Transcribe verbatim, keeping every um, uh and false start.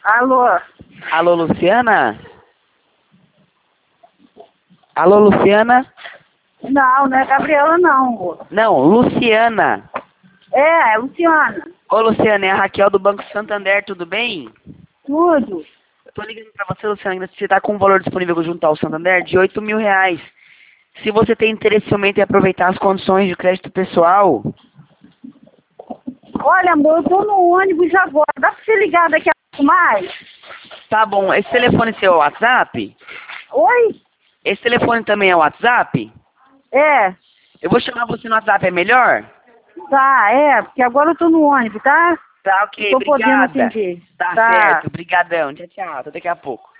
Alô? Alô, Luciana? Alô, Luciana? Não, não é Gabriela, não. Não, Luciana. É, é Luciana. Ô, Luciana, é a Raquel do Banco Santander, tudo bem? Tudo. Eu tô ligando pra você, Luciana, que você tá com um valor disponível junto ao Santander de oito mil reais. Se você tem interesse somente em aproveitar as condições de crédito pessoal... Olha, amor, eu tô no ônibus agora. Dá pra você ligar daqui a pouco mais? Tá bom, esse telefone seu é o WhatsApp? Oi? Esse telefone também é o WhatsApp? É. Eu vou chamar você no WhatsApp, é melhor? Tá, é, porque agora eu tô no ônibus, tá? Tá, Não ok, tô podendo obrigada. atender. Tá Tá. certo, brigadão. Tchau, tchau, até daqui a pouco.